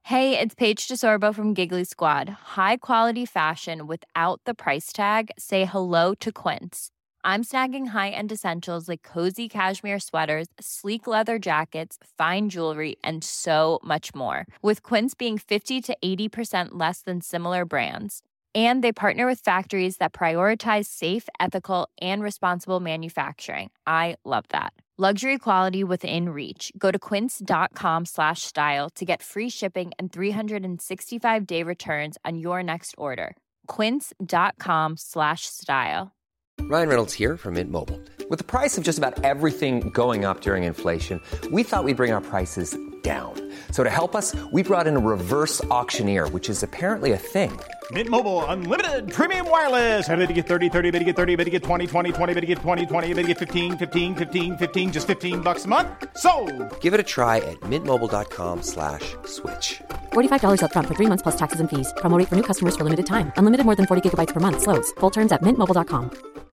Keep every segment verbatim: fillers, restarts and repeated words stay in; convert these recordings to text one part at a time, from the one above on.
Hey, it's Paige DeSorbo from Giggly Squad. High quality fashion without the price tag. Say hello to Quince. I'm snagging high-end essentials like cozy cashmere sweaters, sleek leather jackets, fine jewelry, and so much more. With Quince being fifty to eighty percent less than similar brands. And they partner with factories that prioritize safe, ethical, and responsible manufacturing. I love that. Luxury quality within reach. Go to quince.com slash style to get free shipping and three sixty-five day returns on your next order. Quince.com slash style. Ryan Reynolds here from Mint Mobile. With the price of just about everything going up during inflation, we thought we'd bring our prices down. So to help us, we brought in a reverse auctioneer, which is apparently a thing. Mint Mobile Unlimited Premium Wireless. How to get thirty, thirty, how to get thirty, how to get twenty, twenty, twenty, how to get twenty, twenty, how to get fifteen, fifteen, fifteen, fifteen, just fifteen bucks a month? Sold! Give it a try at mintmobile.com slash switch. forty-five dollars up front for three months plus taxes and fees. Promo rate for new customers for limited time. Unlimited more than forty gigabytes per month. Slows full terms at mint mobile dot com.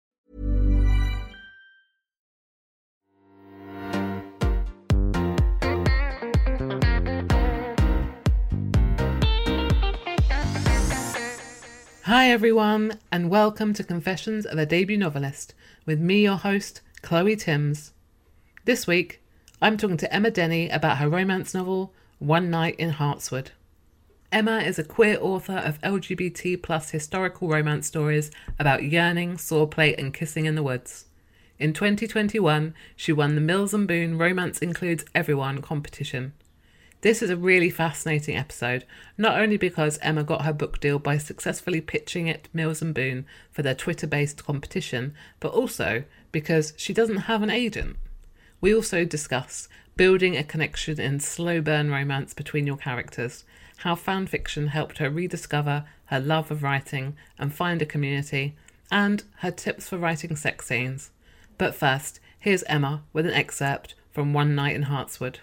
Hi everyone, and welcome to Confessions of a Debut Novelist, with me, your host, Chloe Timms. This week, I'm talking to Emma Denny about her romance novel, One Night in Heartswood. Emma is a queer author of L G B T plus historical romance stories about yearning, swordplay, and kissing in the woods. In twenty twenty-one, she won the Mills and Boon Romance Includes Everyone competition. This is a really fascinating episode, not only because Emma got her book deal by successfully pitching it to Mills and Boon for their Twitter-based competition, but also because she doesn't have an agent. We also discuss building a connection in slow burn romance between your characters, how fan fiction helped her rediscover her love of writing and find a community, and her tips for writing sex scenes. But first, here's Emma with an excerpt from One Night in Heartswood.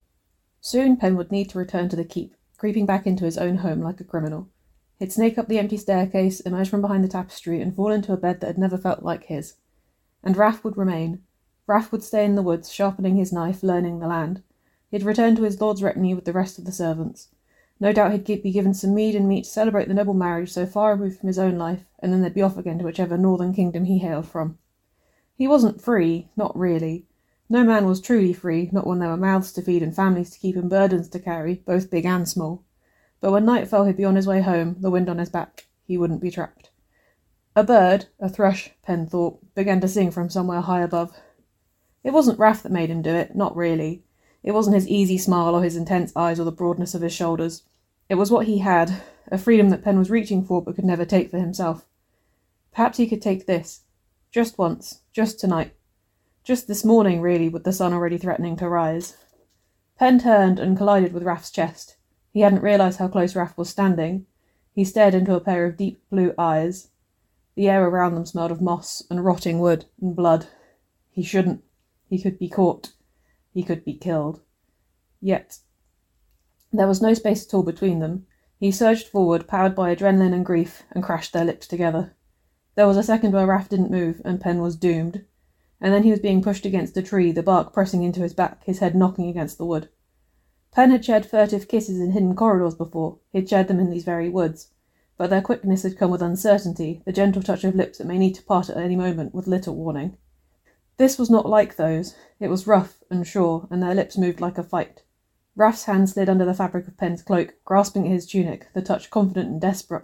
Soon Penn would need to return to the keep, creeping back into his own home like a criminal. He'd snake up the empty staircase, emerge from behind the tapestry, and fall into a bed that had never felt like his. And Raff would remain. Raff would stay in the woods, sharpening his knife, learning the land. He'd return to his lord's retinue with the rest of the servants. No doubt he'd be given some mead and meat to celebrate the noble marriage so far removed from his own life, and then they'd be off again to whichever northern kingdom he hailed from. He wasn't free, not really. No man was truly free, not when there were mouths to feed and families to keep and burdens to carry, both big and small. But when night fell, he'd be on his way home, the wind on his back. He wouldn't be trapped. A bird, a thrush, Penn thought, began to sing from somewhere high above. It wasn't Raff that made him do it, not really. It wasn't his easy smile or his intense eyes or the broadness of his shoulders. It was what he had, a freedom that Penn was reaching for but could never take for himself. Perhaps he could take this. Just once, just tonight. Just this morning, really, with the sun already threatening to rise. Penn turned and collided with Raff's chest. He hadn't realised how close Raff was standing. He stared into a pair of deep blue eyes. The air around them smelled of moss and rotting wood and blood. He shouldn't. He could be caught. He could be killed. Yet there was no space at all between them. He surged forward, powered by adrenaline and grief, and crashed their lips together. There was a second where Raff didn't move, and Penn was doomed. And then he was being pushed against a tree, the bark pressing into his back, his head knocking against the wood. Penn had shared furtive kisses in hidden corridors before. He'd shared them in these very woods. But their quickness had come with uncertainty, the gentle touch of lips that may need to part at any moment with little warning. This was not like those. It was rough and sure, and their lips moved like a fight. Raff's hand slid under the fabric of Penn's cloak, grasping at his tunic, the touch confident and desperate.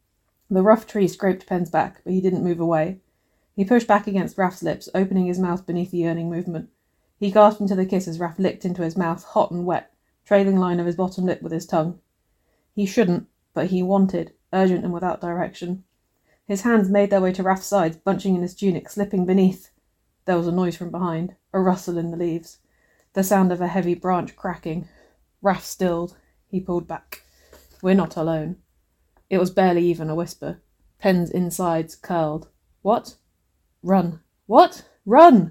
The rough tree scraped Penn's back, but he didn't move away. He pushed back against Raff's lips, opening his mouth beneath the yearning movement. He gasped into the kiss as Raff licked into his mouth, hot and wet, trailing line of his bottom lip with his tongue. He shouldn't, but he wanted, urgent and without direction. His hands made their way to Raff's sides, bunching in his tunic, slipping beneath. There was a noise from behind, a rustle in the leaves, the sound of a heavy branch cracking. Raff stilled. He pulled back. We're not alone. It was barely even a whisper. Penn's insides curled. What? Run. What? Run!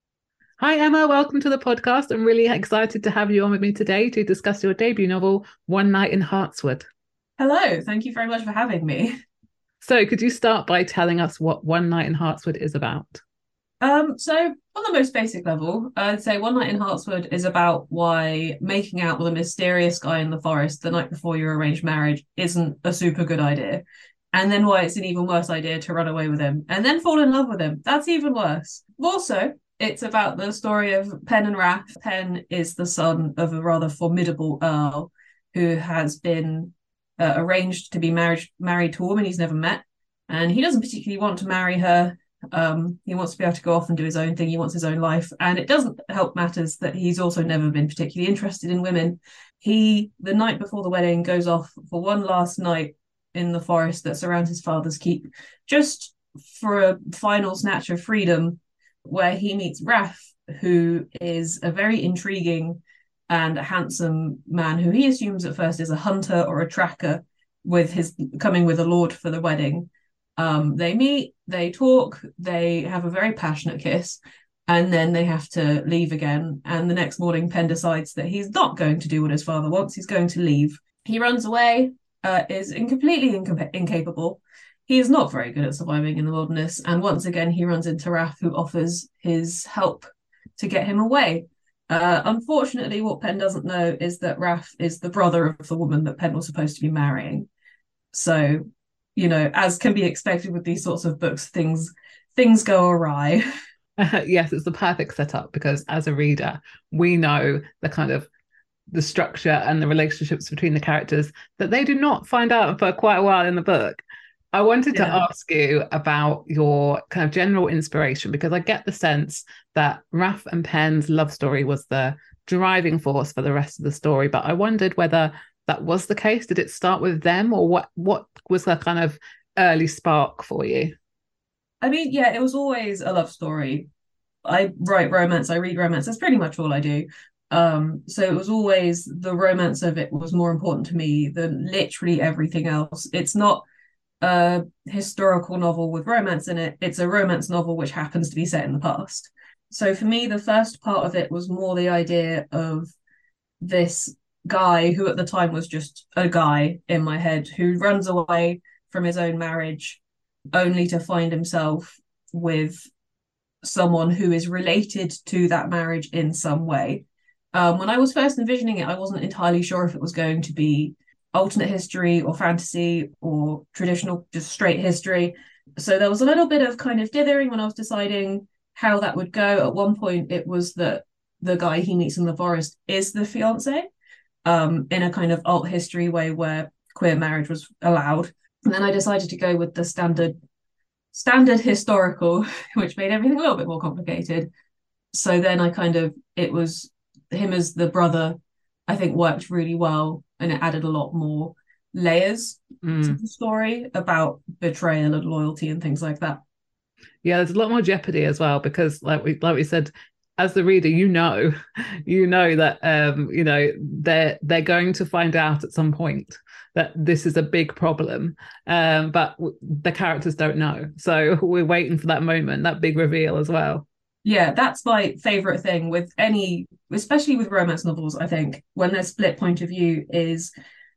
Hi Emma, welcome to the podcast. I'm really excited to have you on with me today to discuss your debut novel, One Night in Heartswood. Hello, thank you very much for having me. So could you start by telling us what One Night in Heartswood is about? Um, so on the most basic level, I'd say One Night in Hartswood is about why making out with a mysterious guy in the forest the night before your arranged marriage isn't a super good idea. And then why it's an even worse idea to run away with him and then fall in love with him. That's even worse. Also, it's about the story of Pen and Raff. Pen is the son of a rather formidable earl who has been uh, arranged to be married married to a woman he's never met. And he doesn't particularly want to marry her. Um, he wants to be able to go off and do his own thing. He wants his own life. And it doesn't help matters that he's also never been particularly interested in women. He, the night before the wedding, goes off for one last night in the forest that surrounds his father's keep, just for a final snatch of freedom, where he meets Raff, who is a very intriguing and handsome man who he assumes at first is a hunter or a tracker, with his coming with a lord for the wedding. Um, they meet, they talk, they have a very passionate kiss, and then they have to leave again. And the next morning, Pen decides that he's not going to do what his father wants. He's going to leave. He runs away, uh, is in completely inca- incapable. He is not very good at surviving in the wilderness. And once again, he runs into Raff, who offers his help to get him away. Uh, unfortunately, what Pen doesn't know is that Raff is the brother of the woman that Pen was supposed to be marrying. So, you know, as can be expected with these sorts of books, things things go awry. Uh, yes, it's the perfect setup, because as a reader, we know the kind of the structure and the relationships between the characters that they do not find out for quite a while in the book. I wanted yeah. to ask you about your kind of general inspiration, because I get the sense that Raff and Pen's love story was the driving force for the rest of the story, but I wondered whether that was the case. Did it start with them, or what what was the kind of early spark for you? I mean, yeah, it was always a love story. I write romance, I read romance, that's pretty much all I do. Um, so it was always the romance of it was more important to me than literally everything else. It's not a historical novel with romance in it, it's a romance novel which happens to be set in the past. So for me, the first part of it was more the idea of this guy who at the time was just a guy in my head who runs away from his own marriage only to find himself with someone who is related to that marriage in some way. Um, when I was first envisioning it, I wasn't entirely sure if it was going to be alternate history or fantasy or traditional, just straight history. So there was a little bit of kind of dithering when I was deciding how that would go. At one point, it was that the guy he meets in the forest is the fiance, um, in a kind of alt history way where queer marriage was allowed. And then I decided to go with the standard standard historical, which made everything a little bit more complicated. So then I kind of, it was him as the brother, I think worked really well, and it added a lot more layers mm. to the story about betrayal and loyalty and things like that. Yeah, there's a lot more jeopardy as well, because like we like we said, as the reader, you know, you know that um, you know, they're they're going to find out at some point that this is a big problem, um, but w- the characters don't know. So we're waiting for that moment, that big reveal as well. Yeah, that's my favourite thing with any, especially with romance novels, I think, when there's split point of view, is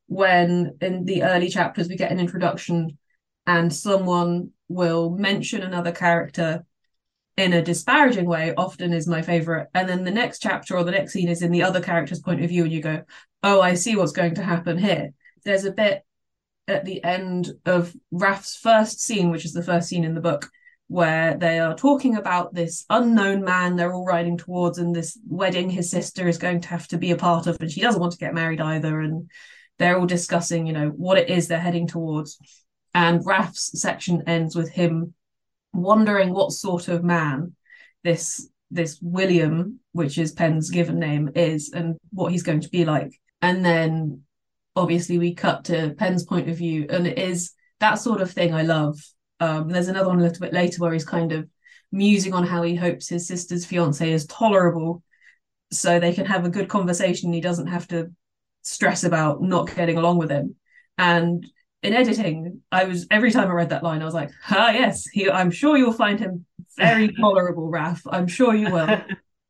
when in the early chapters we get an introduction and someone will mention another character in a disparaging way, often is my favourite. And then the next chapter or the next scene is in the other character's point of view, and you go, oh, I see what's going to happen here. There's a bit at the end of Raff's first scene, which is the first scene in the book, where they are talking about this unknown man they're all riding towards, and this wedding his sister is going to have to be a part of, and she doesn't want to get married either. And they're all discussing, you know, what it is they're heading towards. And Raff's section ends with him wondering what sort of man this this William, which is Pen's given name, is, and what he's going to be like. And then obviously we cut to Pen's point of view, and it is that sort of thing I love. Um, there's another one a little bit later where he's kind of musing on how he hopes his sister's fiance is tolerable so they can have a good conversation. He doesn't have to stress about not getting along with him. And in editing, I was every time I read that line, I was like, ah, yes, he, I'm sure you'll find him very tolerable, Raff. I'm sure you will.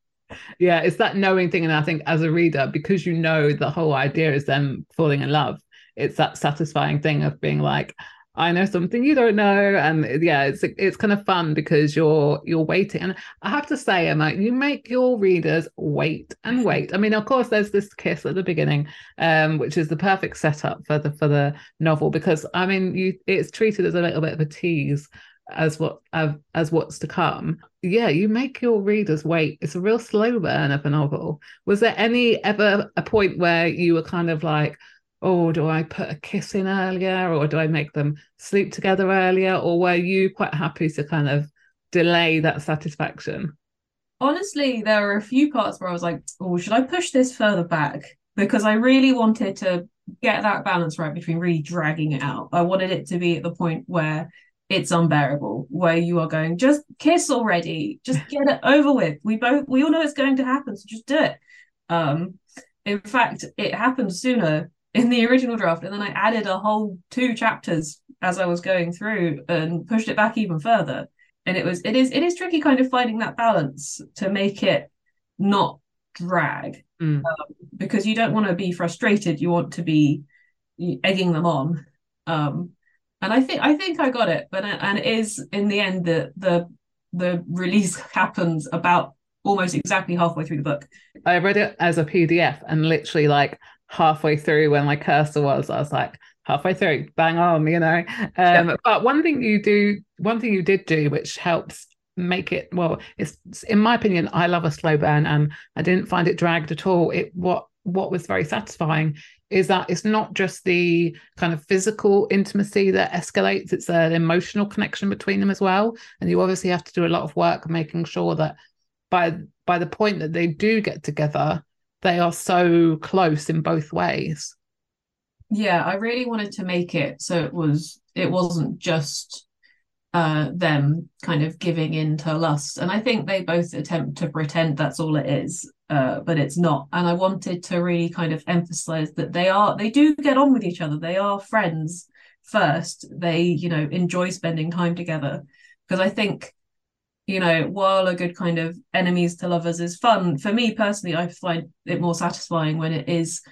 Yeah, it's that knowing thing. And I think as a reader, because you know the whole idea is them falling in love, it's that satisfying thing of being like, I know something you don't know, and yeah, it's it's kind of fun because you're you're waiting. And I have to say, Emma, you make your readers wait and wait. I mean, of course, there's this kiss at the beginning, um, which is the perfect setup for the for the novel, because I mean, you it's treated as a little bit of a tease as what uh, as what's to come. Yeah, you make your readers wait. It's a real slow burn of a novel. Was there any ever a point where you were kind of like, oh, do I put a kiss in earlier, or do I make them sleep together earlier? Or were you quite happy to kind of delay that satisfaction? Honestly, there were a few parts where I was like, oh, should I push this further back? Because I really wanted to get that balance right between really dragging it out. I wanted it to be at the point where it's unbearable, where you are going, just kiss already, just get it over with. We both, we all know it's going to happen, so just do it. Um, in fact, it happened sooner in the original draft, and then I added a whole two chapters as I was going through and pushed it back even further. And it was it is it is tricky kind of finding that balance to make it not drag, mm. um, because you don't want to be frustrated, you want to be egging them on, um, and I think I think I got it. But and it is in the end the the the release happens about almost exactly halfway through the book. I read it as a P D F, and literally like halfway through when my cursor was, I was like, halfway through, bang on, you know. Um, yeah. But one thing you do, one thing you did do, which helps make it, well, it's in my opinion, I love a slow burn, and I didn't find it dragged at all. It what what was very satisfying is that it's not just the kind of physical intimacy that escalates; it's an emotional connection between them as well. And you obviously have to do a lot of work making sure that by by the point that they do get together, they are so close in both ways. Yeah, I really wanted to make it so it was it wasn't just uh them kind of giving in to lust, and I think they both attempt to pretend that's all it is, uh but it's not. And I wanted to really kind of emphasize that they are they do get on with each other. They are friends first. They, you know, enjoy spending time together, because I think, you know, while a good kind of enemies to lovers is fun, for me personally, I find it more satisfying when it is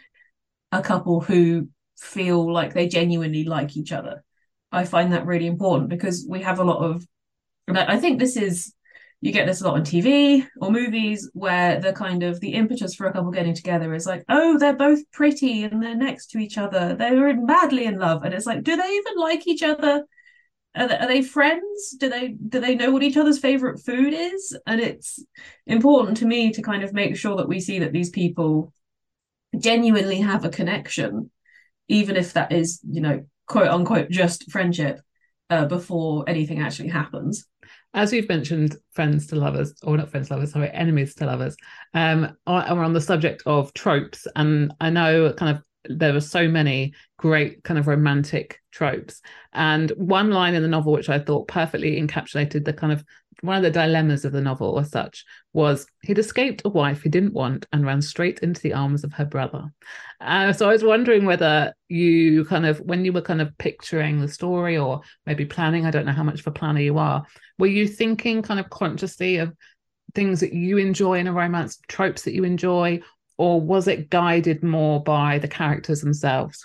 a couple who feel like they genuinely like each other. I find that really important, because we have a lot of, and I think this is, you get this a lot on T V or movies, where the kind of the impetus for a couple getting together is like, oh, they're both pretty and they're next to each other, they're madly in love. And it's like, do they even like each other? Are they, are they friends? Do they do they know what each other's favorite food is? And it's important to me to kind of make sure that we see that these people genuinely have a connection, even if that is, you know, quote unquote, just friendship, uh, before anything actually happens. As you've mentioned, friends to lovers, or not friends to lovers, sorry, enemies to lovers. Um, and we're on the subject of tropes, and I know kind of there were so many great kind of romantic tropes. And one line in the novel, which I thought perfectly encapsulated the kind of one of the dilemmas of the novel as such, was he'd escaped a wife he didn't want and ran straight into the arms of her brother. Uh, so I was wondering whether you kind of, when you were kind of picturing the story, or maybe planning, I don't know how much of a planner you are, were you thinking kind of consciously of things that you enjoy in a romance, tropes that you enjoy, or was it guided more by the characters themselves?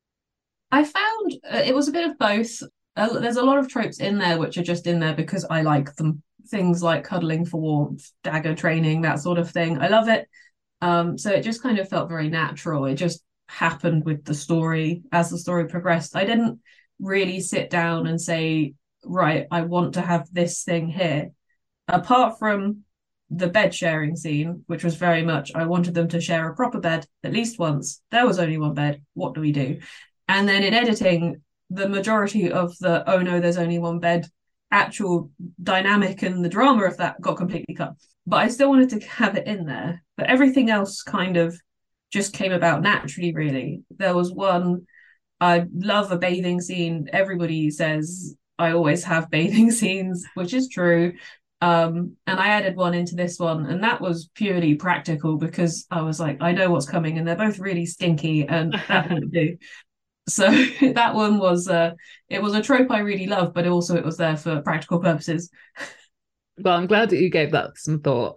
I found uh, it was a bit of both. Uh, there's a lot of tropes in there which are just in there because I like them. Things like cuddling for warmth, dagger training, that sort of thing. I love it. Um, so it just kind of felt very natural. It just happened with the story as the story progressed. I didn't really sit down and say, right, I want to have this thing here. Apart from the bed sharing scene, which was very much, I wanted them to share a proper bed at least once. There was only one bed. What do we do? And then in editing, the majority of the, oh no, there's only one bed, actual dynamic and the drama of that got completely cut. But I still wanted to have it in there. But everything else kind of just came about naturally, really. There was one, I love a bathing scene. Everybody says I always have bathing scenes, which is true. Um, and I added one into this one, and that was purely practical because I was like, I know what's coming, and they're both really stinky, and that wouldn't do. So that one was, uh, it was a trope I really love, but also it was there for practical purposes. Well, I'm glad that you gave that some thought.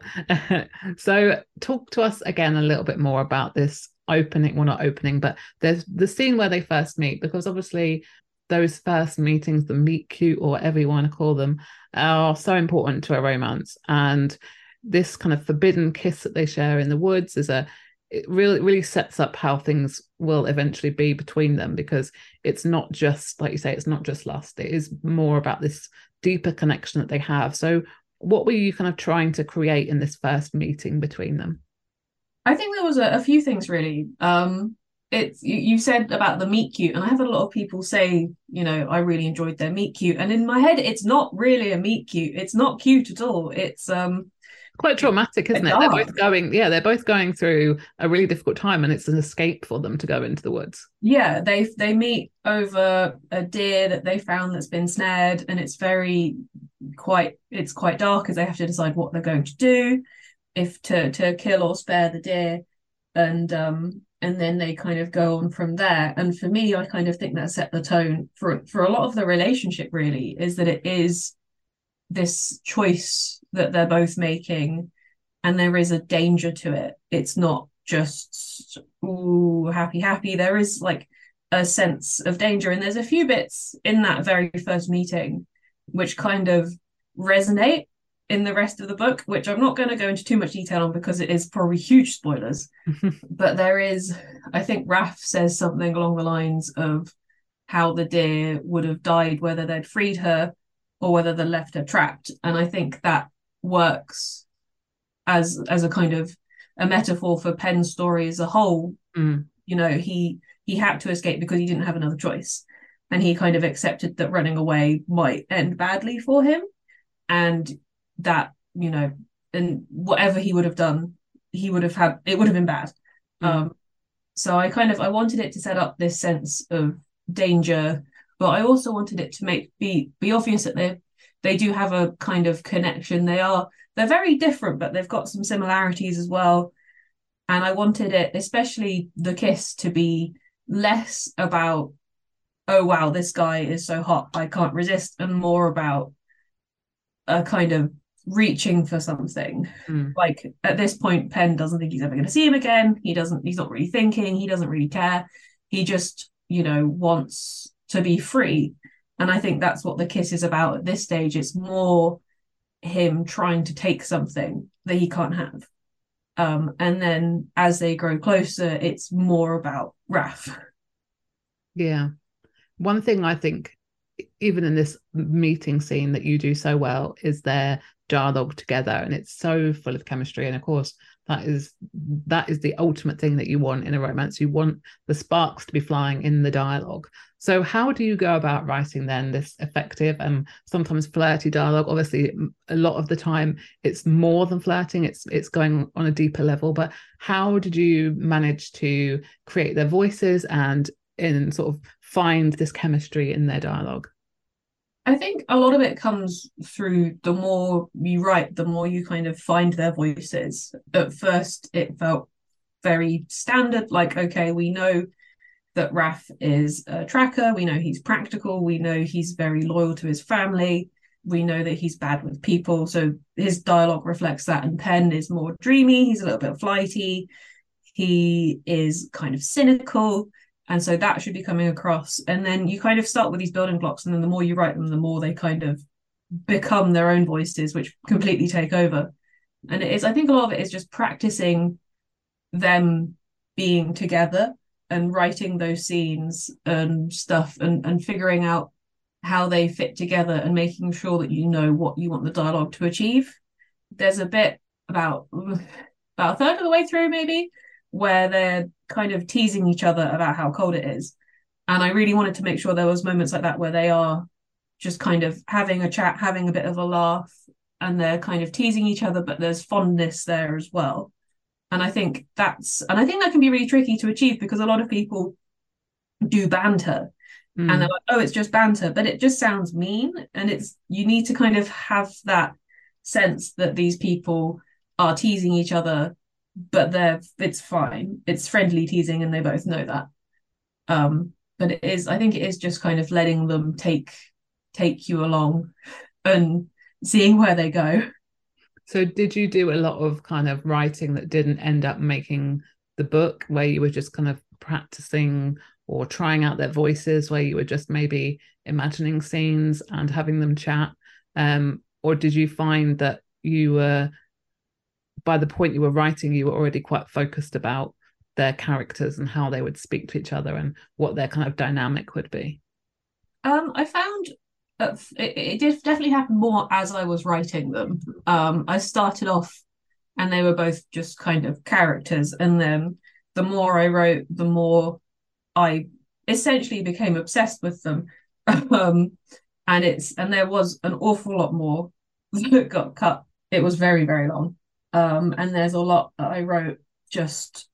So talk to us again a little bit more about this opening, well, not opening, but there's the scene where they first meet, because obviously those first meetings, the meet cute or whatever you want to call them, are so important to a romance. And this kind of forbidden kiss that they share in the woods is a it really really sets up how things will eventually be between them, because it's not just, like you say, it's not just lust. It is more about this deeper connection that they have. So what were you kind of trying to create in this first meeting between them? I think there was a, a few things really. Um, it's you, you said about the meet cute, and I have a lot of people say, you know, I really enjoyed their meet cute, and in my head, it's not really a meet cute. It's not cute at all. It's um quite traumatic, isn't it? They're both going, yeah, they're both going through a really difficult time, and it's an escape for them to go into the woods. Yeah, they they meet over a deer that they found that's been snared, and it's very quite it's quite dark as they have to decide what they're going to do, if to to kill or spare the deer, and um and then they kind of go on from there. And for me, I kind of think that set the tone for for a lot of the relationship. Really, is that it is this choice that they're both making, and there is a danger to it. It's not just ooh happy happy. There is like a sense of danger, and there's a few bits in that very first meeting which kind of resonate in the rest of the book, which I'm not going to go into too much detail on because it is probably huge spoilers. But there is, I think Raph says something along the lines of how the deer would have died whether they'd freed her or whether they left her trapped. And I think that works as as a kind of a metaphor for Penn's story as a whole. Mm. You know, he he had to escape because he didn't have another choice, and he kind of accepted that running away might end badly for him, and that, you know, and whatever he would have done, he would have had it would have been bad. Mm. Um so I kind of I wanted it to set up this sense of danger, but I also wanted it to make be be obvious that they they do have a kind of connection. They are they're very different, but they've got some similarities as well. And I wanted it, especially the kiss, to be less about, oh wow, this guy is so hot, I can't resist, and more about a kind of reaching for something. Mm. Like at this point, Penn doesn't think he's ever going to see him again. He doesn't. He's not really thinking. He doesn't really care. He just, you know, wants to be free. And I think that's what the kiss is about at this stage. It's more him trying to take something that he can't have. Um, and then as they grow closer, it's more about Raph. Yeah. One thing I think, even in this meeting scene that you do so well, is their dialogue together, and it's so full of chemistry. And of course, that is that is the ultimate thing that you want in a romance. You want the sparks to be flying in the dialogue. So how do you go about writing then this effective and sometimes flirty dialogue? Obviously, a lot of the time it's more than flirting, it's it's going on a deeper level. But how did you manage to create their voices and in sort of find this chemistry in their dialogue? I think a lot of it comes through the more you write, the more you kind of find their voices. At first, it felt very standard, like, okay, we know that Raph is a tracker, we know he's practical, we know he's very loyal to his family, we know that he's bad with people, so his dialogue reflects that. And Penn is more dreamy, he's a little bit flighty, he is kind of cynical, and so that should be coming across. And then you kind of start with these building blocks, and then the more you write them, the more they kind of become their own voices, which completely take over. And it is, I think a lot of it is just practicing them being together and writing those scenes and stuff, and, and figuring out how they fit together and making sure that you know what you want the dialogue to achieve. There's a bit about, about a third of the way through maybe, where they're kind of teasing each other about how cold it is. And I really wanted to make sure there was moments like that where they are just kind of having a chat, having a bit of a laugh, and they're kind of teasing each other, but there's fondness there as well. And I think that's, and I think that can be really tricky to achieve, because a lot of people do banter mm. and they're like, oh, it's just banter, but it just sounds mean. And it's, you need to kind of have that sense that these people are teasing each other, but they're, it's fine. It's friendly teasing, and they both know that. Um, but it is, I think it is just kind of letting them take, take you along and seeing where they go. So did you do a lot of kind of writing that didn't end up making the book, where you were just kind of practicing or trying out their voices where you were just maybe imagining scenes and having them chat? Um, or did you find that you were, by the point you were writing, you were already quite focused about their characters and how they would speak to each other and what their kind of dynamic would be? Um, I found uh, it, it did definitely happen more as I was writing them. Um, I started off and they were both just kind of characters, and then the more I wrote, the more I essentially became obsessed with them. um, and it's and there was an awful lot more that got cut. It was very, very long. Um, and there's a lot that I wrote just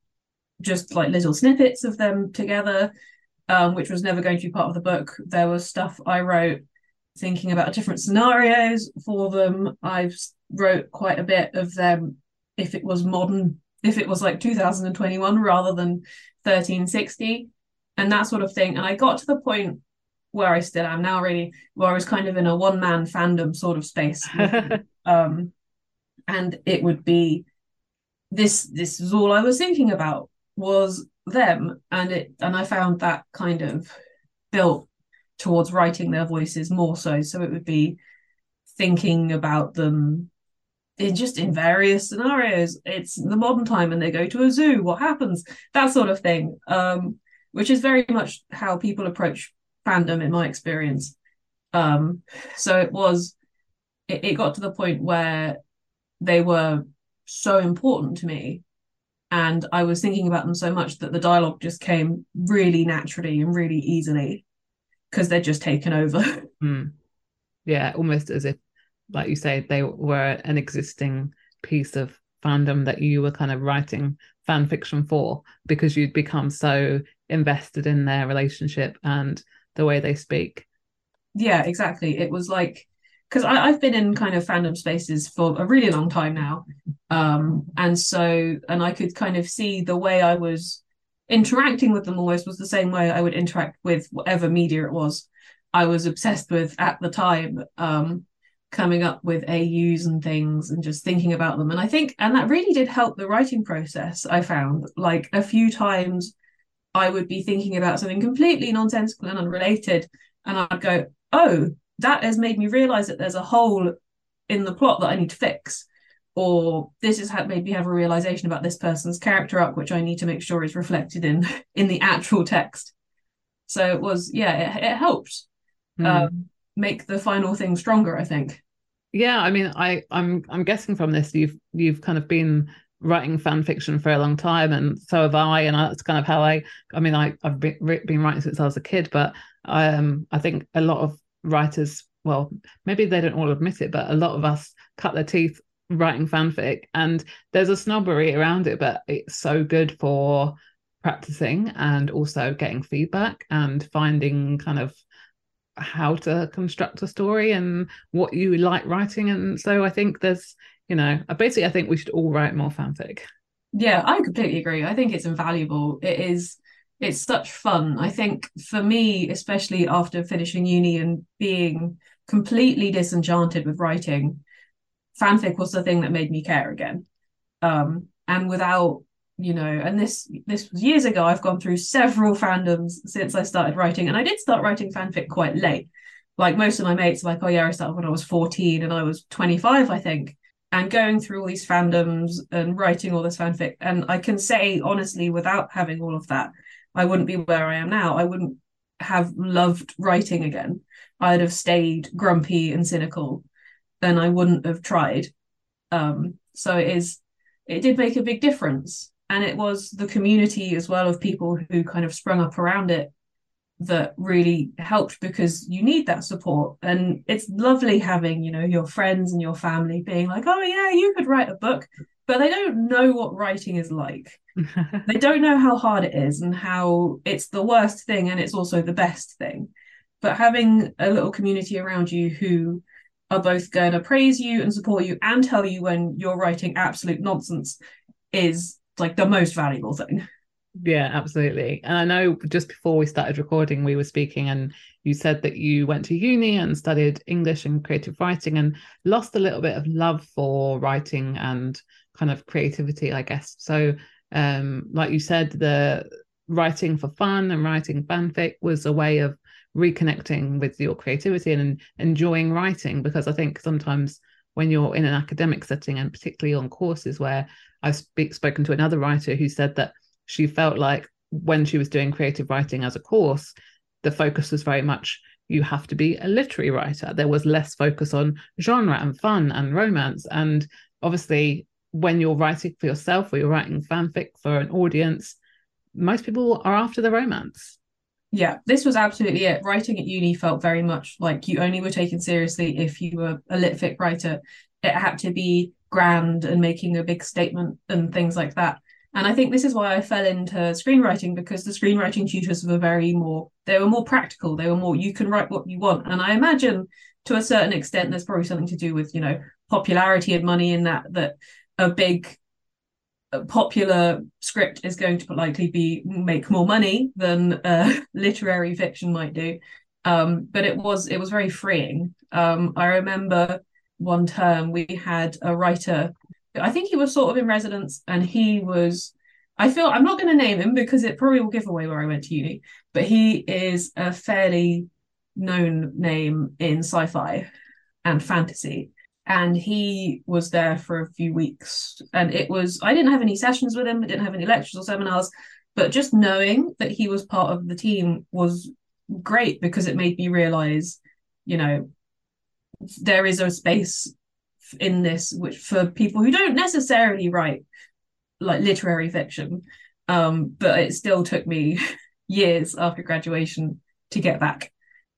just like little snippets of them together, um, which was never going to be part of the book. There was stuff I wrote thinking about different scenarios for them. I've wrote quite a bit of them if it was modern, if it was like two thousand twenty-one rather than thirteen sixty and that sort of thing. And I got to the point where I still am now, really, where I was kind of in a one-man fandom sort of space. um, and it would be this, this is all I was thinking about was them. And it, and I found that kind of built towards writing their voices more so. So it would be thinking about them in just in various scenarios. It's the modern time and they go to a zoo. What happens? That sort of thing, um, which is very much how people approach fandom in my experience. Um, so it was, it, it got to the point where they were so important to me and I was thinking about them so much that the dialogue just came really naturally and really easily because they're just taken over. Mm. Yeah, almost as if, like you say, they were an existing piece of fandom that you were kind of writing fan fiction for because you'd become so invested in their relationship and the way they speak. Yeah, exactly. It was like, because I've been in kind of fandom spaces for a really long time now. Um, and so, and I could kind of see the way I was interacting with them almost was the same way I would interact with whatever media it was I was obsessed with at the time, um, coming up with A Us and things and just thinking about them. And I think, and that really did help the writing process, I found. Like a few times I would be thinking about something completely nonsensical and unrelated, and I'd go, oh, that has made me realize that there's a hole in the plot that I need to fix. Or this has made me have a realization about this person's character arc, which I need to make sure is reflected in in the actual text. So it was, yeah, it, it helped mm. um, make the final thing stronger, I think. Yeah, I mean, I, I'm I'm guessing from this you've you've kind of been writing fan fiction for a long time, and so have I, and that's kind of how I. I mean, I I've been, been writing since I was a kid, but um, I think a lot of writers, well, maybe they don't all admit it, but a lot of us cut their teeth writing fanfic, and there's a snobbery around it, but it's so good for practicing and also getting feedback and finding kind of how to construct a story and what you like writing. And so I think there's, you know, basically I think we should all write more fanfic. Yeah, I completely agree. I think it's invaluable. It is, it's such fun. I think for me, especially after finishing uni and being completely disenchanted with writing, fanfic was the thing that made me care again. Um, and without, you know, and this this was years ago, I've gone through several fandoms since I started writing, and I did start writing fanfic quite late. Like most of my mates are like, oh yeah, I started when I was fourteen and I was twenty-five, I think. And going through all these fandoms and writing all this fanfic, and I can say honestly, without having all of that, I wouldn't be where I am now. I wouldn't have loved writing again. I'd have stayed grumpy and cynical, and I wouldn't have tried. Um, so it is, it did make a big difference. And it was the community as well of people who kind of sprung up around it that really helped, because you need that support. And it's lovely having, you know, your friends and your family being like, oh yeah, you could write a book, but they don't know what writing is like. They don't know how hard it is and how it's the worst thing and it's also the best thing. But having a little community around you who are both going to praise you and support you and tell you when you're writing absolute nonsense is like the most valuable thing. Yeah, absolutely. And I know just before we started recording, we were speaking and you said that you went to uni and studied English and creative writing and lost a little bit of love for writing and kind of creativity, I guess. So um, like you said, the writing for fun and writing fanfic was a way of reconnecting with your creativity and enjoying writing? Because I think sometimes when you're in an academic setting, and particularly on courses, where I've speak, spoken to another writer who said that she felt like when she was doing creative writing as a course, the focus was very much, you have to be a literary writer. There was less focus on genre and fun and romance. And obviously, when you're writing for yourself or you're writing fanfic for an audience, most people are after the romance. Yeah, this was absolutely it. Writing at uni felt very much like you only were taken seriously if you were a lit fic writer. It had to be grand and making a big statement and things like that. And I think this is why I fell into screenwriting, because the screenwriting tutors were very more, they were more practical. They were more, you can write what you want. And I imagine to a certain extent, there's probably something to do with, you know, popularity and money in that, that a big a popular script is going to likely be make more money than uh, literary fiction might do. Um, but it was, it was very freeing. Um, I remember one term we had a writer, I think he was sort of in residence, and he was, I feel, I'm not going to name him because it probably will give away where I went to uni, but he is a fairly known name in sci-fi and fantasy. And he was there for a few weeks. And it was, I didn't have any sessions with him, I didn't have any lectures or seminars, but just knowing that he was part of the team was great, because it made me realize, you know, there is a space in this which for people who don't necessarily write like literary fiction, um but it still took me years after graduation to get back.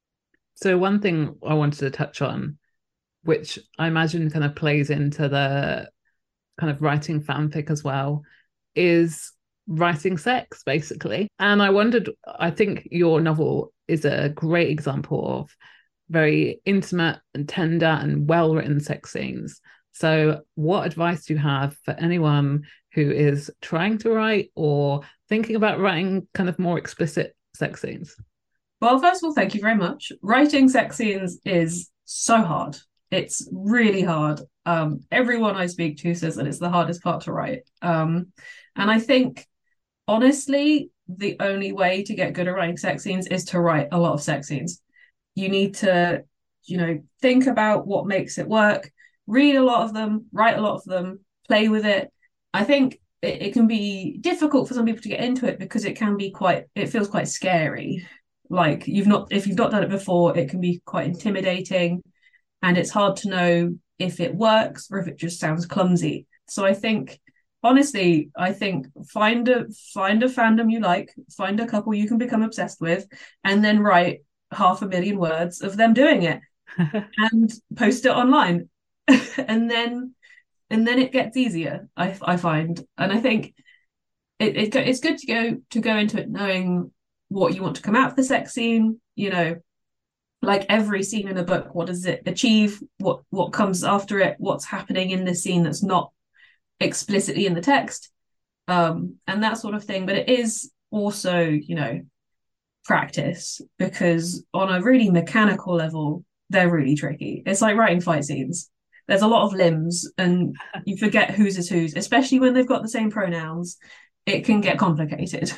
So one thing I wanted to touch on, which I imagine kind of plays into the kind of writing fanfic as well, is writing sex, basically. And I wondered, I think your novel is a great example of very intimate and tender and well-written sex scenes. So what advice do you have for anyone who is trying to write or thinking about writing kind of more explicit sex scenes? Well, first of all, thank you very much. Writing sex scenes is so hard. It's really hard. Um, everyone I speak to says that it's the hardest part to write. Um, and I think, honestly, the only way to get good at writing sex scenes is to write a lot of sex scenes. You need to, you know, think about what makes it work, read a lot of them, write a lot of them, play with it. I think it, it can be difficult for some people to get into it because it can be quite, it feels quite scary. Like you've not, if you've not done it before, it can be quite intimidating, and it's hard to know if it works or if it just sounds clumsy. So I think, honestly, I think find a find a fandom you like, find a couple you can become obsessed with, and then write half a million words of them doing it and post it online. and then and then it gets easier, I, I find. And I think it, it it's good to go to go into it knowing what you want to come out of the sex scene, you know, like every scene in a book, what does it achieve, what what comes after it, what's happening in this scene that's not explicitly in the text, um and that sort of thing. But it is also, you know, practice, because on a really mechanical level they're really tricky. It's like writing fight scenes. There's a lot of limbs and you forget whose is whose, especially when they've got the same pronouns. It can get complicated.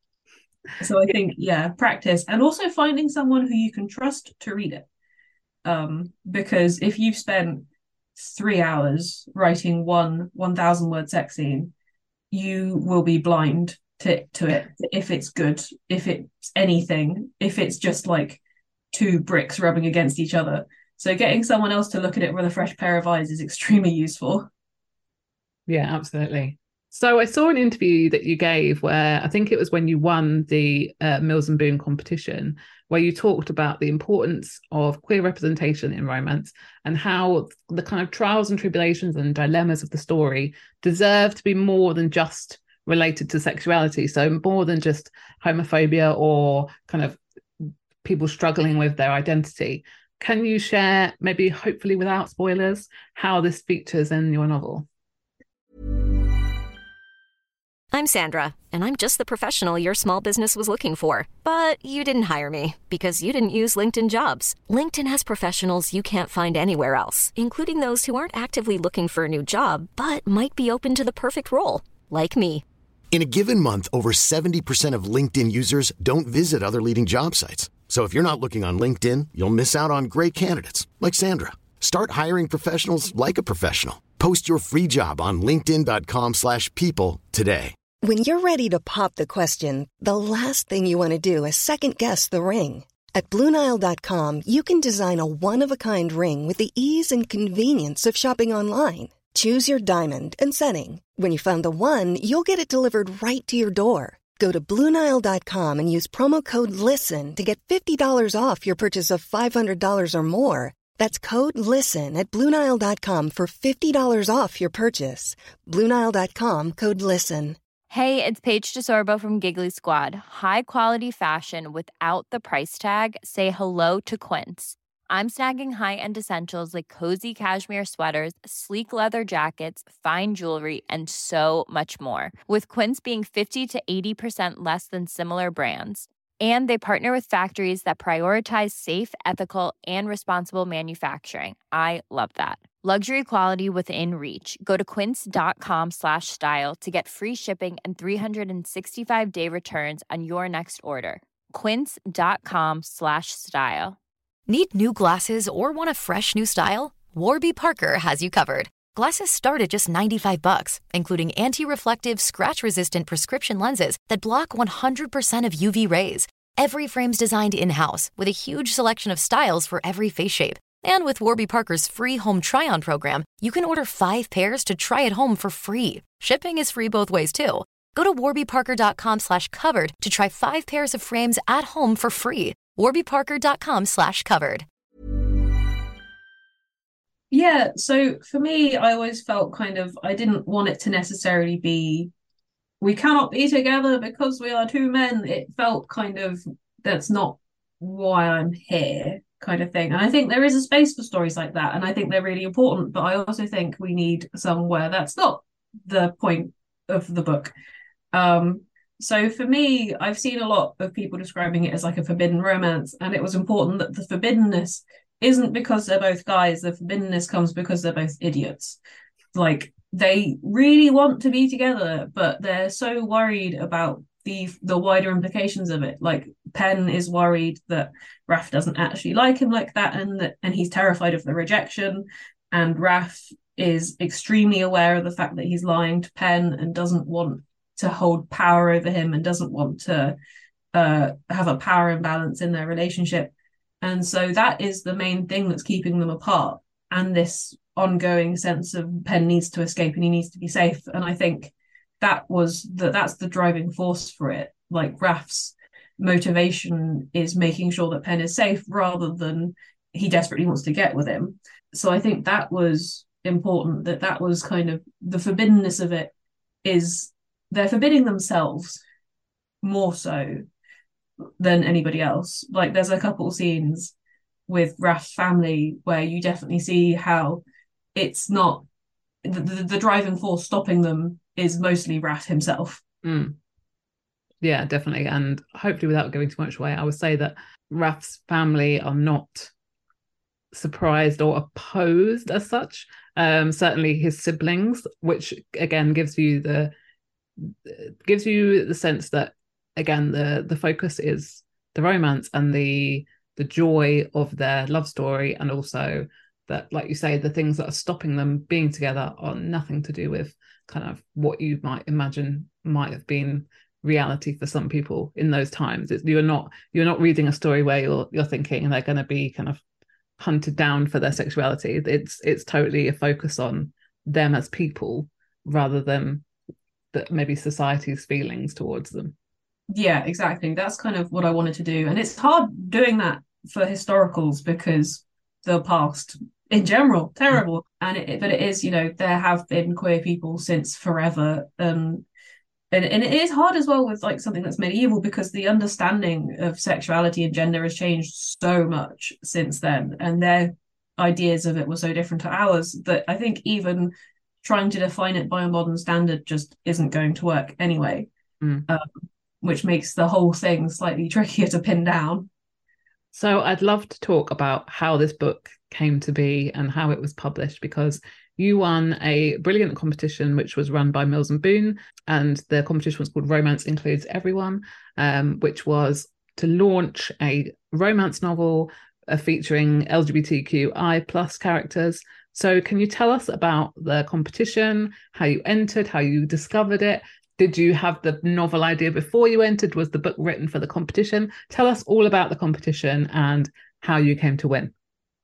So I think, yeah, practice, and also finding someone who you can trust to read it, um because if you've spent three hours writing one one thousand word sex scene, you will be blind to, to it if it's good, if it's anything, if it's just like two bricks rubbing against each other. So getting someone else to look at it with a fresh pair of eyes is extremely useful. Yeah, absolutely. So I saw an interview that you gave where I think it was when you won the uh, Mills and Boon competition, where you talked about the importance of queer representation in romance and how the kind of trials and tribulations and dilemmas of the story deserve to be more than just related to sexuality. So more than just homophobia or kind of people struggling with their identity. Can you share, maybe hopefully without spoilers, how this features in your novel? I'm Sandra, and I'm just the professional your small business was looking for. But you didn't hire me because you didn't use LinkedIn Jobs. LinkedIn has professionals you can't find anywhere else, including those who aren't actively looking for a new job, but might be open to the perfect role, like me. In a given month, over seventy percent of LinkedIn users don't visit other leading job sites. So if you're not looking on LinkedIn, you'll miss out on great candidates like Sandra. Start hiring professionals like a professional. Post your free job on linkedin.com slash people today. When you're ready to pop the question, the last thing you want to do is second-guess the ring. At Blue Nile dot com, you can design a one-of-a-kind ring with the ease and convenience of shopping online. Choose your diamond and setting. When you find the one, you'll get it delivered right to your door. Go to Blue Nile dot com and use promo code LISTEN to get fifty dollars off your purchase of five hundred dollars or more. That's code LISTEN at Blue Nile dot com for fifty dollars off your purchase. Blue Nile dot com, code LISTEN. Hey, it's Paige DeSorbo from Giggly Squad. High quality fashion without the price tag. Say hello to Quince. I'm snagging high-end essentials like cozy cashmere sweaters, sleek leather jackets, fine jewelry, and so much more. With Quince being fifty to eighty percent less than similar brands. And they partner with factories that prioritize safe, ethical, and responsible manufacturing. I love that. Luxury quality within reach. Go to quince.com slash style to get free shipping and three sixty-five day returns on your next order. Quince.com slash style. Need new glasses or want a fresh new style? Warby Parker has you covered. Glasses start at just ninety-five bucks, including anti-reflective, scratch-resistant prescription lenses that block one hundred percent of U V rays. Every frame's designed in-house with a huge selection of styles for every face shape. And with Warby Parker's free home try-on program, you can order five pairs to try at home for free. Shipping is free both ways, too. Go to warbyparker.com slash covered to try five pairs of frames at home for free. warbyparker.com slash covered. Yeah, so for me, I always felt kind of, I didn't want it to necessarily be, we cannot be together because we are two men. It felt kind of, that's not why I'm here kind of thing. And I think there is a space for stories like that, and I think they're really important, but I also think we need somewhere that's not the point of the book. Um, so for me, I've seen a lot of people describing it as like a forbidden romance, and it was important that the forbiddenness isn't because they're both guys. The forbiddenness comes because they're both idiots. Like, they really want to be together, but they're so worried about the the wider implications of it. Like, Penn is worried that Raph doesn't actually like him like that, and that and he's terrified of the rejection. And Raph is extremely aware of the fact that he's lying to Penn and doesn't want to hold power over him and doesn't want to uh, have a power imbalance in their relationship. And so that is the main thing that's keeping them apart. And this ongoing sense of Penn needs to escape and he needs to be safe. And I think that was the, that's the driving force for it. Like, Raph's motivation is making sure that Penn is safe rather than he desperately wants to get with him. So I think that was important, that that was kind of the forbiddenness of it, is they're forbidding themselves more so than anybody else. Like, there's a couple scenes with Raph's family where you definitely see how it's not the, the, the driving force stopping them is mostly Raph himself. Mm. Yeah, definitely. And hopefully, without giving too much away, I would say that Raph's family are not surprised or opposed as such. Um, certainly his siblings, which again gives you the gives you the sense that, again, the the focus is the romance and the the joy of their love story, and also that, like you say, the things that are stopping them being together are nothing to do with kind of what you might imagine might have been reality for some people in those times. It's, you're not you're not reading a story where you're you're thinking they're going to be kind of hunted down for their sexuality. It's it's totally a focus on them as people rather than that maybe society's feelings towards them. Yeah, exactly. That's kind of what I wanted to do. And it's hard doing that for historicals because the past in general, terrible. And it, but it is, you know, there have been queer people since forever. Um, and, and it is hard as well with like something that's medieval, because the understanding of sexuality and gender has changed so much since then. And their ideas of it were so different to ours that I think even trying to define it by a modern standard just isn't going to work anyway. Mm. Um, which makes the whole thing slightly trickier to pin down. So I'd love to talk about how this book came to be and how it was published, because you won a brilliant competition which was run by Mills and Boon, and the competition was called Romance Includes Everyone, um, which was to launch a romance novel uh, featuring L G B T Q I plus characters. So can you tell us about the competition, how you entered, how you discovered it? Did you have the novel idea before you entered? Was the book written for the competition? Tell us all about the competition and how you came to win.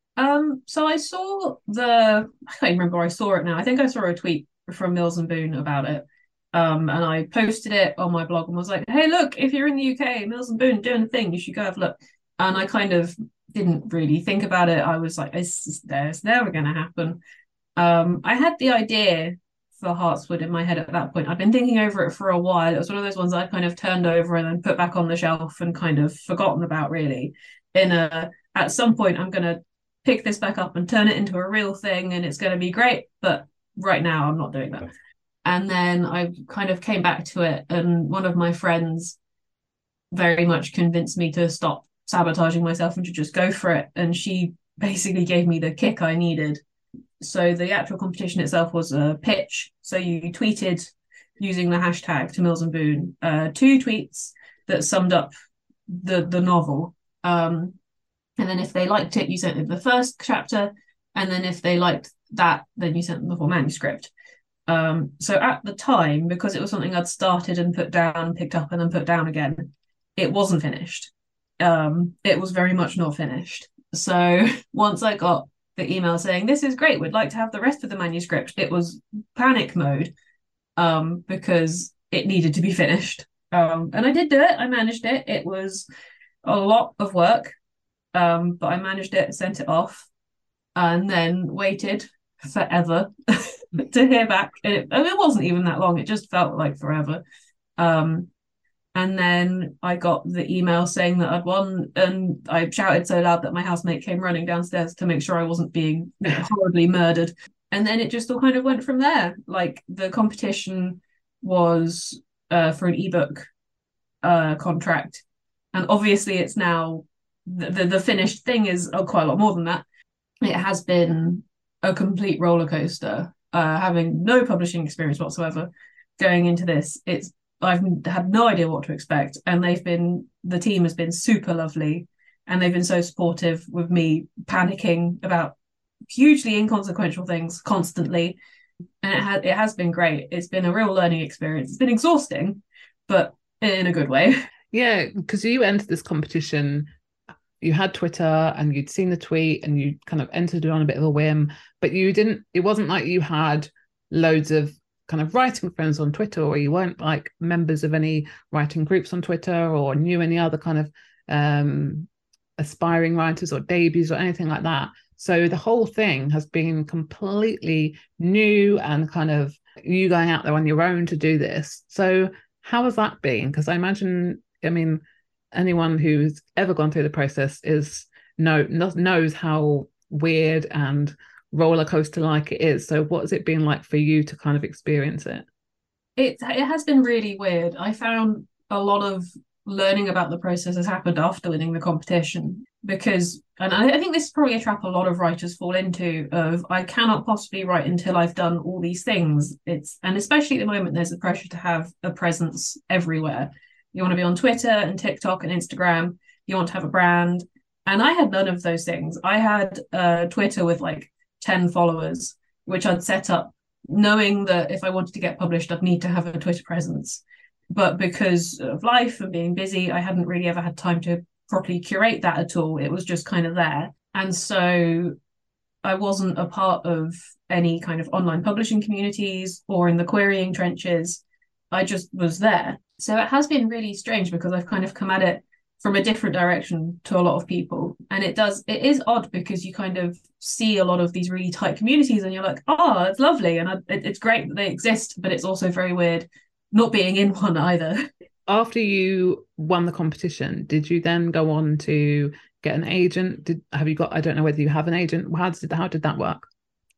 Um, so I saw the, I can't even remember where I saw it now. I think I saw a tweet from Mills and Boon about it. Um, and I posted it on my blog and was like, hey, look, if you're in the U K, Mills and Boon doing a thing, you should go have a look. And I kind of didn't really think about it. I was like, it's, it's never going to happen. Um, I had the idea for Heartswood in my head at that point. I'd been thinking over it for a while. It was one of those ones I kind of turned over and then put back on the shelf and kind of forgotten about, really. In a, at some point, I'm going to pick this back up and turn it into a real thing and it's going to be great. But right now, I'm not doing that. And then I kind of came back to it, and one of my friends very much convinced me to stop sabotaging myself and to just go for it. And she basically gave me the kick I needed. So the actual competition itself was a pitch. So you tweeted using the hashtag to Mills and Boon, uh, two tweets that summed up the, the novel. Um, and then if they liked it, you sent them the first chapter. And then if they liked that, then you sent them the full manuscript. Um, so at the time, because it was something I'd started and put down, picked up and then put down again, it wasn't finished. Um, it was very much not finished. So once I got the email saying, this is great, we'd like to have the rest of the manuscript, it was panic mode, um, because it needed to be finished. Um, and I did do it. I managed it. It was a lot of work, um, but I managed it, sent it off, and then waited forever to hear back. And it, and it wasn't even that long. It just felt like forever. Um, and then I got the email saying that I'd won, and I shouted so loud that my housemate came running downstairs to make sure I wasn't being horribly murdered. And then it just all kind of went from there. Like, the competition was uh, for an ebook uh, contract. And obviously it's now, the, the, the finished thing is oh, quite a lot more than that. It has been a complete roller coaster, uh, having no publishing experience whatsoever going into this. It's I've had no idea what to expect, and they've been the team has been super lovely, and they've been so supportive with me panicking about hugely inconsequential things constantly, and it has it has been great. It's been a real learning experience. It's been exhausting, but in a good way. Yeah, because you entered this competition, you had Twitter and you'd seen the tweet and you kind of entered it on a bit of a whim, but you didn't, it wasn't like you had loads of kind of writing friends on Twitter, or you weren't like members of any writing groups on Twitter, or knew any other kind of um, aspiring writers or debuts or anything like that. So the whole thing has been completely new and kind of you going out there on your own to do this. So how has that been? Because I imagine, I mean, anyone who's ever gone through the process is know knows how weird and roller coaster like it is. So what has it been like for you to kind of experience it? It it has been really weird. I found a lot of learning about the process has happened after winning the competition, because, and I, I think this is probably a trap a lot of writers fall into, of I cannot possibly write until I've done all these things. It's and especially at the moment there's a pressure to have a presence everywhere. You want to be on Twitter and TikTok and Instagram. You want to have a brand. And I had none of those things. I had uh, Twitter with like ten followers, which I'd set up knowing that if I wanted to get published, I'd need to have a Twitter presence. But because of life and being busy, I hadn't really ever had time to properly curate that at all. It was just kind of there. And so I wasn't a part of any kind of online publishing communities or in the querying trenches. I just was there. So it has been really strange because I've kind of come at it from a different direction to a lot of people. And it does, it is odd because you kind of see a lot of these really tight communities and you're like, oh, it's lovely. And I, it, it's great that they exist, but it's also very weird not being in one either. After you won the competition, did you then go on to get an agent? Did have you got, I don't know whether you have an agent. How did, how did that work?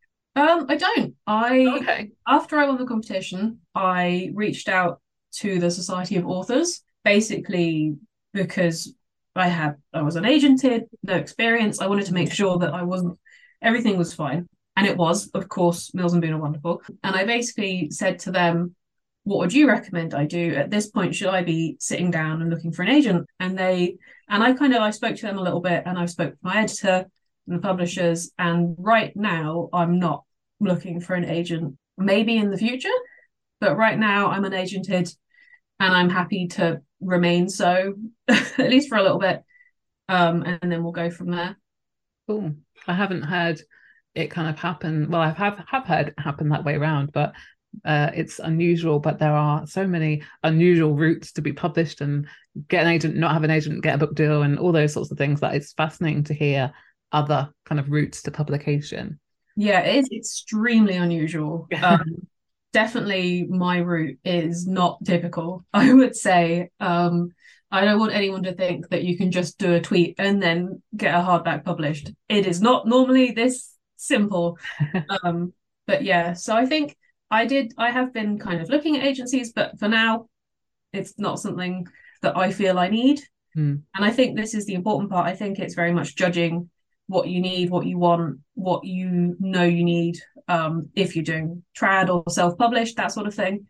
Um, I don't. I, okay. After I won the competition, I reached out to the Society of Authors, basically because I had I was unagented, no experience. I wanted to make sure that I wasn't everything was fine. And it was, of course, Mills and Boon are wonderful. And I basically said to them, what would you recommend I do at this point? Should I be sitting down and looking for an agent? And they, and I kind of, I spoke to them a little bit, and I spoke to my editor and the publishers. And right now I'm not looking for an agent, maybe in the future, but right now I'm unagented and I'm happy to remain so, at least for a little bit. Um, and then we'll go from there. Cool. I haven't heard it kind of happen. Well, I have, have heard it happen that way around, but uh, it's unusual. But there are so many unusual routes to be published and get an agent, not have an agent, get a book deal, and all those sorts of things. That it's fascinating to hear other kind of routes to publication. Yeah, it is extremely unusual. Um, definitely my route is not typical, I would say. Um, I don't want anyone to think that you can just do a tweet and then get a hardback published. It is not normally this simple. um, but yeah, so I think I did, I have been kind of looking at agencies, but for now, it's not something that I feel I need. Hmm. And I think this is the important part. I think it's very much judging what you need, what you want, what you know you need, um, if you're doing trad or self-published, that sort of thing.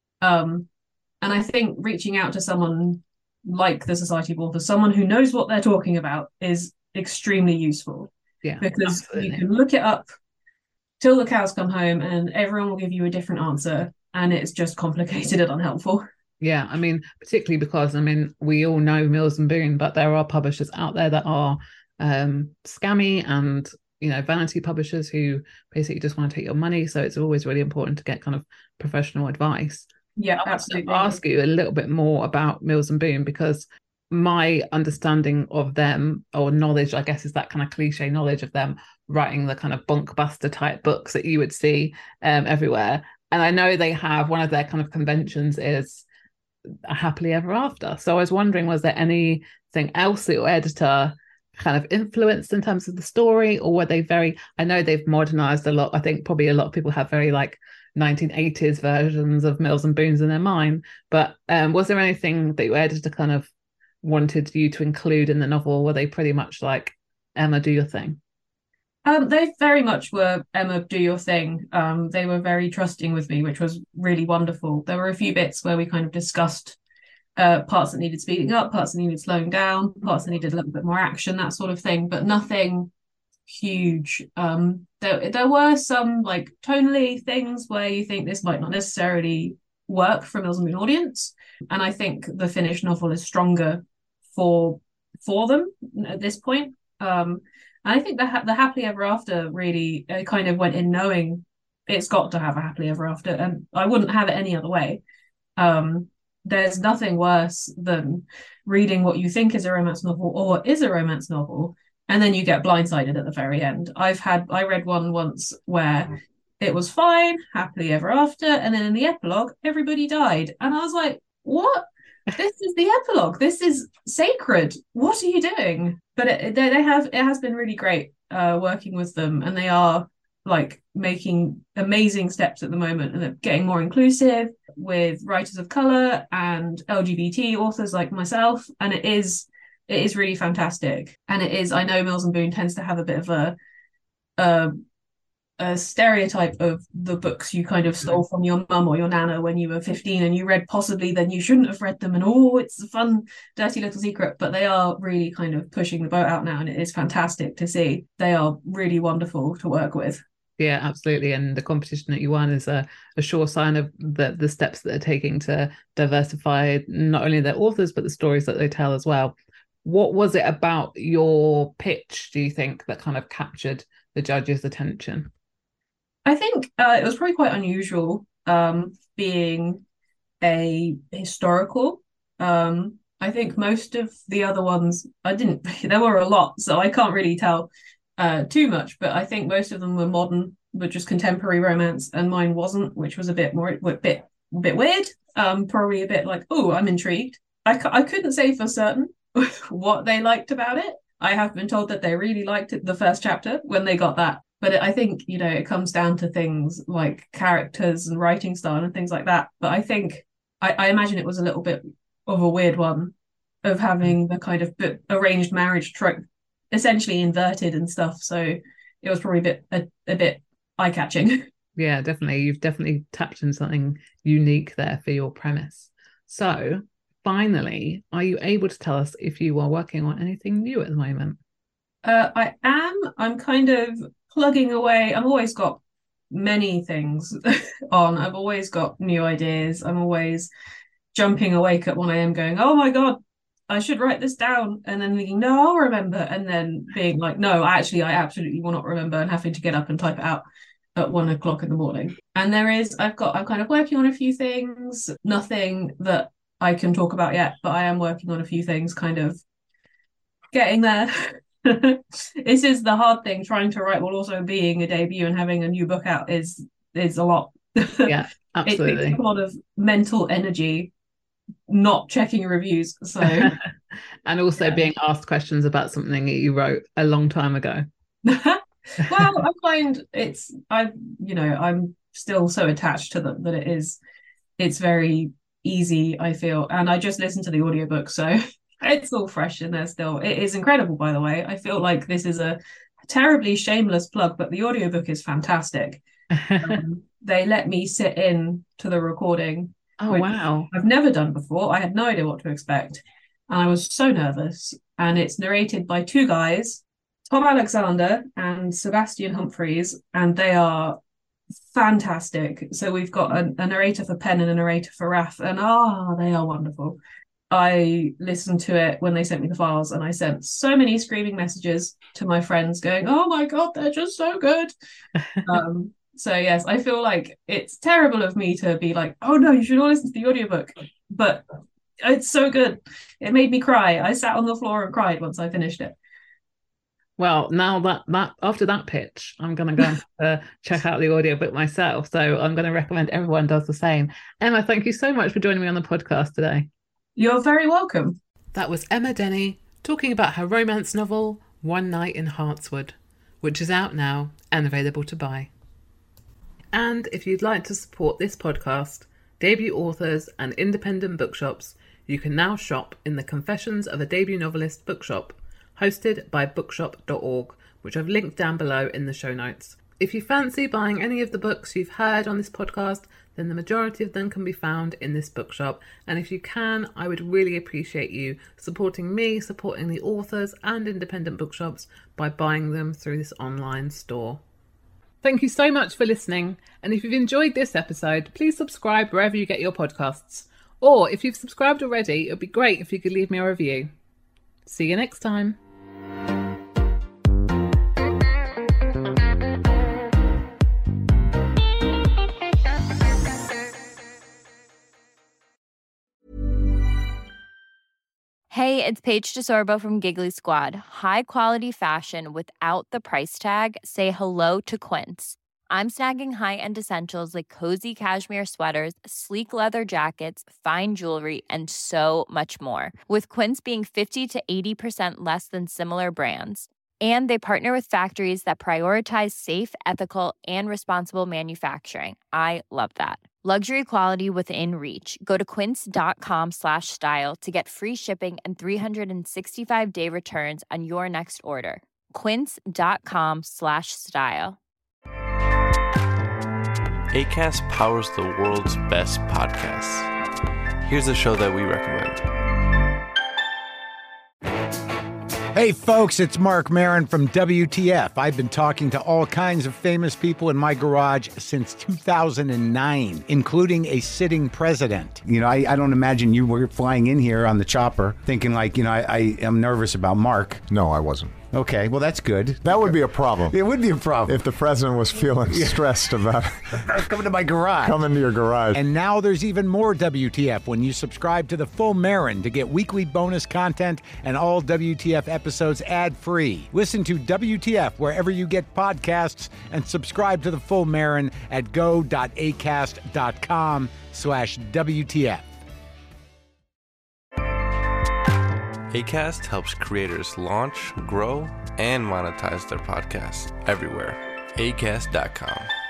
Um, and I think reaching out to someone like the Society of Authors, someone who knows what they're talking about, is extremely useful. Yeah, because absolutely. You can look it up till the cows come home and everyone will give you a different answer, and it's just complicated and unhelpful. Yeah, I mean, particularly because, I mean, we all know Mills and Boon, but there are publishers out there that are um, scammy and, you know, vanity publishers who basically just want to take your money. So it's always really important to get kind of professional advice. Yeah, I absolutely. want to ask you a little bit more about Mills and Boon, because my understanding of them, or knowledge, I guess, is that kind of cliche knowledge of them writing the kind of bunkbuster type books that you would see um, everywhere. And I know they have, one of their kind of conventions is a happily ever after. So I was wondering, was there anything else that your editor kind of influenced in terms of the story, or were they very, I know they've modernized a lot. I think probably a lot of people have very like nineteen eighties versions of Mills and Boons in their mind, but um, was there anything that your editor kind of wanted you to include in the novel, or were they pretty much like, Emma, do your thing? Um, they very much were, Emma, do your thing. Um, they were very trusting with me, which was really wonderful. There were a few bits where we kind of discussed uh, parts that needed speeding up, parts that needed slowing down, parts that needed a little bit more action, that sort of thing, but nothing huge. Um, there, there were some like tonally things where you think this might not necessarily work for a Mills and Boon audience, and I think the finished novel is stronger for for them at this point. Um, and I think the the happily ever after really uh, kind of went in knowing it's got to have a happily ever after, and I wouldn't have it any other way. Um, there's nothing worse than reading what you think is a romance novel or is a romance novel, and then you get blindsided at the very end. I've had I read one once where it was fine, happily ever after, and then in the epilogue, everybody died, and I was like, what? This is the epilogue. This is sacred. What are you doing? But it, they, they have it has been really great uh, working with them, and they are like making amazing steps at the moment, and they're getting more inclusive with writers of color and L G B T authors like myself, and it is it is really fantastic. And it is, I know Mills and Boon tends to have a bit of a a, a stereotype of the books you kind of stole from your mum or your nana when you were fifteen and you read possibly then you shouldn't have read them, and oh, it's a fun dirty little secret. But they are really kind of pushing the boat out now, and it is fantastic to see. They are really wonderful to work with. Yeah, absolutely. And the competition that you won is a, a sure sign of the, the steps that they're taking to diversify not only their authors, but the stories that they tell as well. What was it about your pitch, do you think, that kind of captured the judges' attention? I think uh, it was probably quite unusual, um, being a historical. Um, I think most of the other ones, I didn't, there were a lot, so I can't really tell uh too much, but I think most of them were modern, were just contemporary romance, and mine wasn't, which was a bit more a bit a bit weird, um probably a bit like, oh, I'm intrigued. I, I couldn't say for certain what they liked about it. I have been told that they really liked it, the first chapter, when they got that, but I think, you know, it comes down to things like characters and writing style and things like that. But I think I, I imagine it was a little bit of a weird one, of having the kind of arranged marriage trope essentially inverted and stuff, so it was probably a bit a, a bit eye-catching. Yeah, definitely. You've definitely tapped into something unique there for your premise. So finally, are you able to tell us if you are working on anything new at the moment? Uh, I am. I'm kind of plugging away. I've always got many things on. I've always got new ideas. I'm always jumping awake at one a.m. going, oh my God, I should write this down. And then thinking, no, I'll remember. And then being like, no, actually, I absolutely will not remember, and having to get up and type it out at one o'clock in the morning. And there is, I've got, I'm kind of working on a few things, nothing that I can talk about yet, but I am working on a few things, kind of getting there. This is the hard thing, trying to write while also being a debut and having a new book out is is a lot. Yeah, absolutely. It takes a lot of mental energy not checking reviews. So and also yeah. being asked questions about something that you wrote a long time ago. Well, I find it's I you know, I'm still so attached to them that it is it's very easy, I feel. And I just listened to the audiobook, so it's all fresh in there still. It is incredible, by the way. I feel like this is a terribly shameless plug, but the audiobook is fantastic. Um, they let me sit in to the recording. Oh, wow. I've never done before. I had no idea what to expect. And I was so nervous. And it's narrated by two guys, Tom Alexander and Sebastian Humphreys, and they are fantastic. So we've got a, a narrator for Pen and a narrator for Raf, and ah, oh, they are wonderful. I listened to it when they sent me the files, and I sent so many screaming messages to my friends going, oh my God, they're just so good. um, so yes, I feel like it's terrible of me to be like, oh no, you should all listen to the audiobook. But it's so good. It made me cry. I sat on the floor and cried once I finished it. Well, now that, that after that pitch, I'm going to go and uh, check out the audiobook myself. So I'm going to recommend everyone does the same. Emma, thank you so much for joining me on the podcast today. You're very welcome. That was Emma Denny talking about her romance novel, One Night in Heartswood, which is out now and available to buy. And if you'd like to support this podcast, debut authors and independent bookshops, you can now shop in the Confessions of a Debut Novelist bookshop, hosted by bookshop dot org, which I've linked down below in the show notes. If you fancy buying any of the books you've heard on this podcast, then the majority of them can be found in this bookshop. And if you can, I would really appreciate you supporting me, supporting the authors and independent bookshops by buying them through this online store. Thank you so much for listening. And if you've enjoyed this episode, please subscribe wherever you get your podcasts. Or if you've subscribed already, it would be great if you could leave me a review. See you next time. Hey, it's Paige DeSorbo from Giggly Squad. High quality fashion without the price tag. Say hello to Quince. I'm snagging high-end essentials like cozy cashmere sweaters, sleek leather jackets, fine jewelry, and so much more. With Quince being fifty to eighty percent less than similar brands. And they partner with factories that prioritize safe, ethical, and responsible manufacturing. I love that. Luxury quality within reach. Go to quince.com slash style to get free shipping and three sixty-five day returns on your next order. Quince.com slash style. Acast powers the world's best podcasts. Here's a show that we recommend. Hey folks, it's Mark Maron from W T F. I've been talking to all kinds of famous people in my garage since two thousand nine, including a sitting president. You know, I, I don't imagine you were flying in here on the chopper thinking like, you know, I, I am nervous about Mark. No, I wasn't. Okay, well, that's good. That would be a problem. It would be a problem. If the president was feeling yeah. stressed about coming to my garage. Coming to your garage. And now there's even more W T F when you subscribe to The Full Marin to get weekly bonus content and all W T F episodes ad-free. Listen to W T F wherever you get podcasts and subscribe to The Full Marin at go.acast.com slash WTF. Acast helps creators launch, grow, and monetize their podcasts everywhere. acast dot com.